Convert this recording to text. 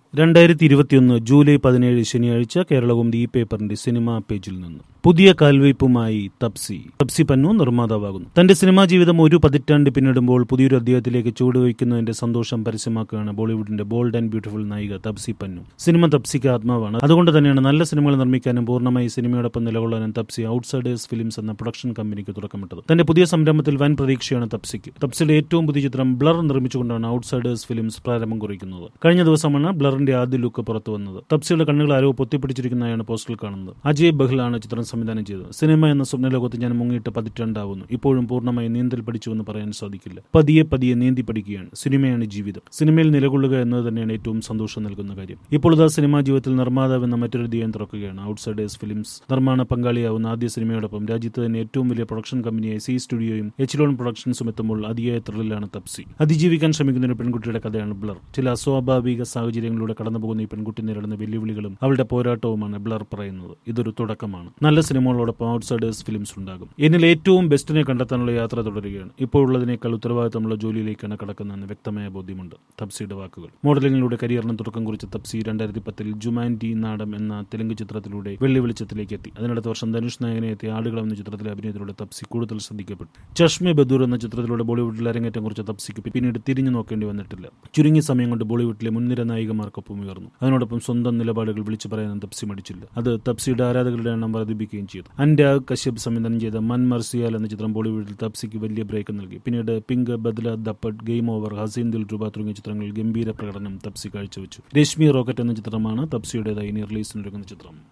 2021 July 17 ശനിയാഴ്ച കേരളകൗമുദി ഈ പേപ്പറിന്റെ സിനിമാ പേജിൽ നിന്ന് പുതിയ കാൽവയ്പുമായി തപ്സി പന്നു നിർമ്മാതാവാകുന്നു. തന്റെ സിനിമാ ജീവിതം ഒരു പതിറ്റാണ്ട് പിന്നിടുമ്പോൾ പുതിയൊരു അധ്യായത്തിലേക്ക് ചുവടുവയ്ക്കുന്നതിന്റെ സന്തോഷം പരസ്യമാക്കുകയാണ് ബോളിവുഡിന്റെ ബോൾഡ് ആൻഡ് ബ്യൂട്ടിഫുൾ നായിക തപ്സി പന്നു. സിനിമ തപ്സിക്ക് ആത്മാവാണ്. അതുകൊണ്ട് തന്നെയാണ് നല്ല സിനിമകൾ നിർമ്മിക്കാനും പൂർണ്ണമായി സിനിമയോടൊപ്പം നിലകൊള്ളാനും തപ്സി ഔട്ട്സൈഡേഴ്സ് ഫിലിംസ് എന്ന പ്രൊഡക്ഷൻ കമ്പനിക്ക് തുടക്കമിട്ടത്. തന്റെ പുതിയ സംരംഭത്തിൽ വൻ പ്രതീക്ഷയാണ് തപ്സിക്ക്. തപ്സിയുടെ ഏറ്റവും പുതിയ ചിത്രം ബ്ലർ നിർമ്മിച്ചുകൊണ്ടാണ് ഔട്ട്സൈഡേഴ്സ് ഫിലിംസ് പ്രാരംഭം കുറിക്കുന്നത്. കഴിഞ്ഞ ദിവസമാണ് ബ്ലറിന്റെ ആദ്യ ലുക്ക് പുറത്തു വന്നത്. തപ്സിയുടെ കണ്ണുകൾ ആരോ പൊത്തിപ്പിടിച്ചിരിക്കുന്നതായാണ് പോസ്റ്ററിൽ കാണുന്നത്. അജയ് ബഹ്ലാണ് ചിത്രം സംവിധാനം ചെയ്തത്. സിനിമ എന്ന സ്വപ്നലോകത്ത് ഞാൻ മുങ്ങിയിട്ട് പതിറ്റാണ്ടാവുന്നു. ഇപ്പോഴും പൂർണ്ണമായി നീന്തൽ പഠിച്ചുവെന്ന് പറയാൻ സാധിക്കില്ല. പതിയെ നീന്തി പഠിക്കുകയാണ്. സിനിമയാണ് ജീവിതം. സിനിമയിൽ നിലകൊള്ളുക എന്നത് തന്നെയാണ് ഏറ്റവും സന്തോഷം നൽകുന്ന കാര്യം. ഇപ്പോൾ ഇതാ സിനിമാ ജീവിതത്തിൽ നിർമ്മാതാവ് എന്ന മറ്റൊരു അധ്യായം തുറക്കുകയാണ്. ഔട്ട്സൈഡേഴ്സ് ഫിലിംസ് നിർമ്മാണ പങ്കാളിയാവുന്ന ആദ്യ സിനിമയോടൊപ്പം രാജ്യത്ത് തന്നെ ഏറ്റവും വലിയ പ്രൊഡക്ഷൻ കമ്പനിയായ സി സ്റ്റുഡിയോയും എച്ച്ലോൺ പ്രൊഡക്ഷൻസും എത്തുമ്പോൾ അതിയായ ത്രില്ലിലാണ് തപ്സി. അതിജീവിക്കാൻ ശ്രമിക്കുന്ന ഒരു പെൺകുട്ടിയുടെ കഥയാണ് ബ്ലർ. ചില അസ്വാഭാവിക സാഹചര്യങ്ങളിലൂടെ കടന്നുപോകുന്ന ഈ പെൺകുട്ടി നേരിടുന്ന വെല്ലുവിളികളും അവളുടെ പോരാട്ടവുമാണ് ബ്ലർ പറയുന്നത്. ഇതൊരു തുടക്കമാണ്. നല്ല സിനിമകളോടൊപ്പം ഔട്ട്സൈഡേഴ്സ് ഫിലിംസ് ഉണ്ടാകും. എന്നിൽ ഏറ്റവും ബെസ്റ്റിനെ കണ്ടെത്താനുള്ള യാത്ര തുടരുകയാണ്. ഇപ്പോഴുള്ളതിനേക്കാൾ ഉത്തരവാദിത്തമുള്ള ജോലിയിലേക്കാണ് കടക്കുന്നതെന്ന് വ്യക്തമായ ബോധ്യമുണ്ട്. തപ്സിയുടെ വാക്കുകൾ. മോഡലിംഗിലൂടെ കരിയറിന് തുടക്കം കുറിച്ച തപ്സി 2010 ജുമാൻറ്റി നാടം എന്ന തെലുങ്ക് ചിത്രത്തിലൂടെ വെള്ളി വെളിച്ചത്തിലേക്ക് എത്തി. അതിനടുത്ത വർഷം ധനുഷ് നായകനെ എത്തിയ ആടുകൾ എന്ന ചിത്രത്തിലെ അഭിനയത്തിലൂടെ തപ്സി കൂടുതൽ ശ്രദ്ധിക്കപ്പെട്ടു. ചഷ്മെ ബദൂർ എന്ന ചിത്രത്തിലൂടെ ബോളിവുഡിൽ അരങ്ങേറ്റം കുറിച്ച തപ്സിക്ക് പിന്നീട് തിരിഞ്ഞു നോക്കേണ്ടി വന്നിട്ടില്ല. ചുരുങ്ങിയ സമയം കൊണ്ട് ബോളിവുഡിലെ മുൻനിര നായികമാർക്കൊപ്പം ഉയർന്നു. അതിനോടൊപ്പം സ്വന്തം നിലപാടുകൾ വിളിച്ചു പറയാനും തപ്സി മടിച്ചില്ല. അത് തപ്സിയുടെ ആരാധകരുടെ എണ്ണം വർദ്ധിപ്പിക്കുകയും ചെയ്തു. അനുരാഗ് കശ്യപ് സംവിധാനം ചെയ്ത മൻ മർസിയാൽ എന്ന ചിത്രം ബോളിവുഡിൽ തപ്സിക്ക് വലിയ ബ്രേക്ക് നൽകി. പിന്നീട് Pink, Badla, Thappad, Game Over, Haseen Dilruba തുടങ്ങിയ ചിത്രങ്ങളിൽ ഗംഭീര പ്രകടനം തപ്സി കാഴ്ചവെച്ചു. രശ്മി റോക്കറ്റ് എന്ന ചിത്രമാണ് തപ്സിയുടേതായി ഇനി റിലീസിനൊരുങ്ങുന്ന ചിത്രം.